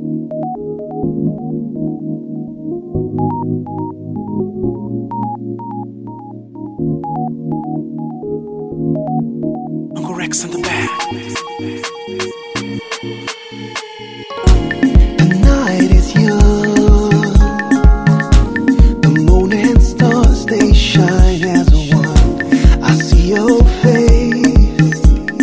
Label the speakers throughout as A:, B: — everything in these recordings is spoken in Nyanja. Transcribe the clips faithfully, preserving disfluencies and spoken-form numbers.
A: Uncle Rex in the back.
B: The night is young. The moon and stars, they shine as one. I see your face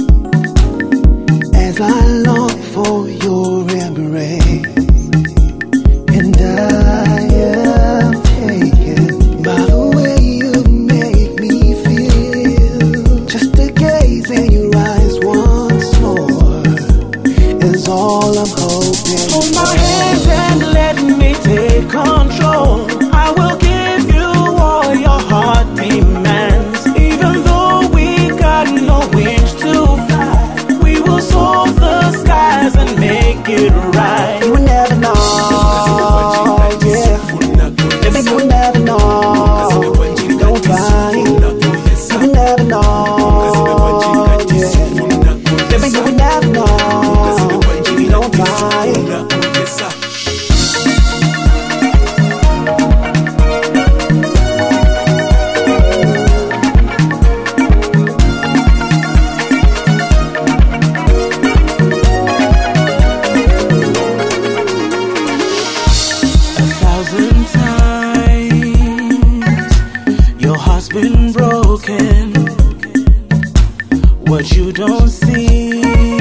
B: as I long for your embrace. And I am taken by the way you make me feel. Just to gaze in your eyes once more is all I'm hoping.
A: Hold my hand and let me take control. I will give you all your heart demands. Even though we got no wings to fly, we will soar the skies and make it right.
B: You will never know, yeah. Baby, you will never know if you don't try. You will never know, yeah. Baby, you will never know if you don't try.
A: Been broken. What you don't see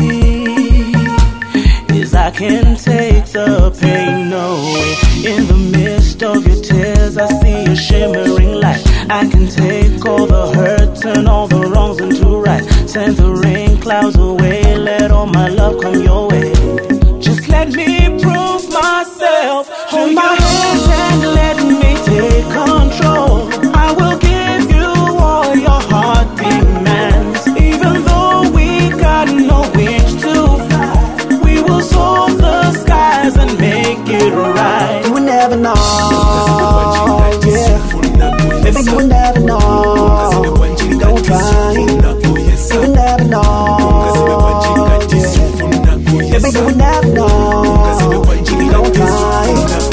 A: is I can take the pain away. In the midst of your tears, I see a shimmering light. I can take all the hurt, turn all the wrongs into right. Send the rain clouds away, let all my love come your way. Just let me prove myself. Hold my hand and let me take control. I will give demands. Even though we got no wings to fly, we will soar the skies and make it right.
B: You will never know, yeah. Baby, you will never know if you don't try. You will never know, yeah. Baby, you will never know if you don't try.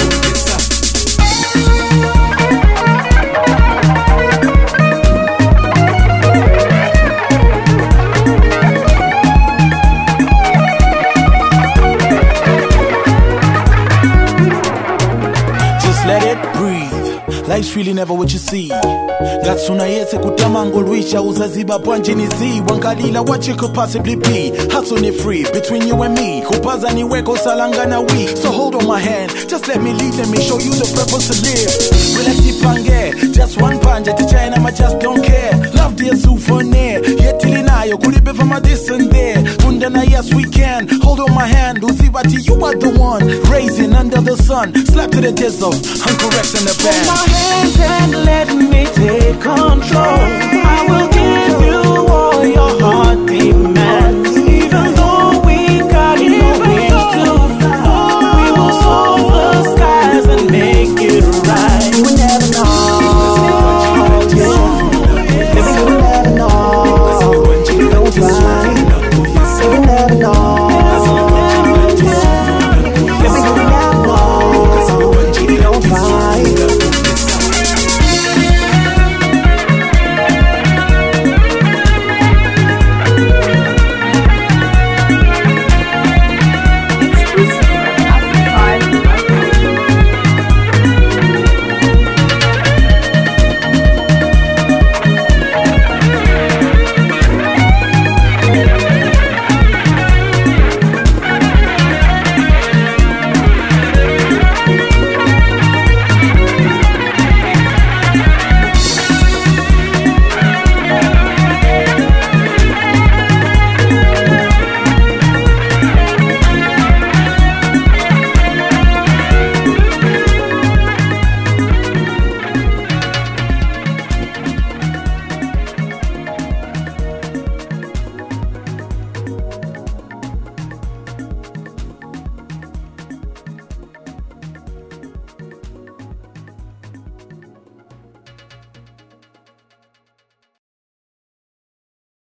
C: Life's really never what you see. Gatsuna yetse kutamango lwisha uzaziba bwanjini zi. Wangalila what you could possibly be. Hustle it free between you and me. Kupaza ni weko salangana we. So hold on my hand, just let me lead, let me show you the purpose to live. Relaxi pange, just one panja to China, I just don't care. Love dear souvenir, yet till inayo kulibe from a this and there. Undana yes we can, hold on my hand, Uzibati you are the one. Raising under the sun, slap to the dizzle, Uncle Rex in the band.
A: Hold my hand and let me take control. I will give you